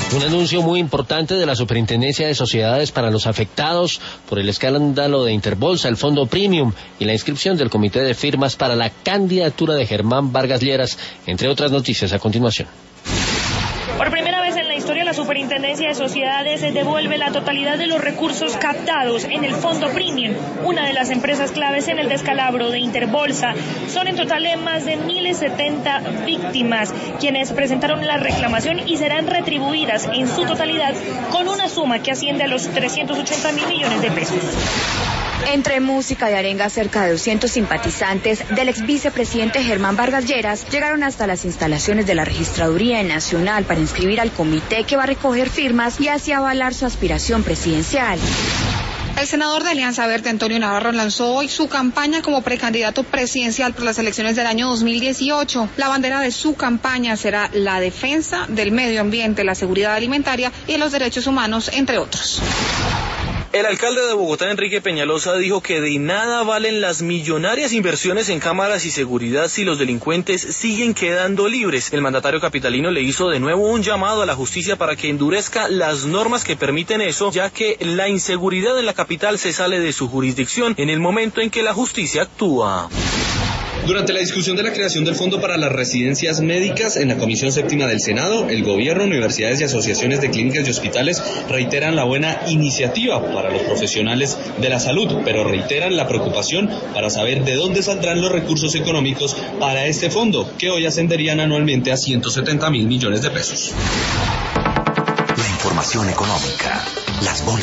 Un anuncio muy importante de la Superintendencia de Sociedades para los afectados por el escándalo de Interbolsa, el Fondo Premium y la inscripción del comité de firmas para la candidatura de Germán Vargas Lleras, entre otras noticias a continuación. Por primera vez en la historia, la Superintendencia de Sociedades devuelve la totalidad de los recursos captados en el Fondo Premium, una de las empresas claves en el descalabro de Interbolsa. Son en total más de 1.070 víctimas quienes presentaron la reclamación y serán retribuidas en su totalidad con una suma que asciende a los 380.000 millones de pesos. Entre música y arenga, cerca de 200 simpatizantes del ex vicepresidente Germán Vargas Lleras llegaron hasta las instalaciones de la Registraduría Nacional para inscribir al comité que va a recoger firmas y así avalar su aspiración presidencial. El senador de Alianza Verde, Antonio Navarro, lanzó hoy su campaña como precandidato presidencial por las elecciones del año 2018. La bandera de su campaña será la defensa del medio ambiente, la seguridad alimentaria y los derechos humanos, entre otros. El alcalde de Bogotá, Enrique Peñalosa, dijo que de nada valen las millonarias inversiones en cámaras y seguridad si los delincuentes siguen quedando libres. El mandatario capitalino le hizo de nuevo un llamado a la justicia para que endurezca las normas que permiten eso, ya que la inseguridad en la capital se sale de su jurisdicción en el momento en que la justicia actúa. Durante la discusión de la creación del Fondo para las Residencias Médicas en la Comisión Séptima del Senado, el gobierno, universidades y asociaciones de clínicas y hospitales reiteran la buena iniciativa para los profesionales de la salud, pero reiteran la preocupación para saber de dónde saldrán los recursos económicos para este fondo, que hoy ascenderían anualmente a 170.000 millones de pesos. La información económica, las bolsas.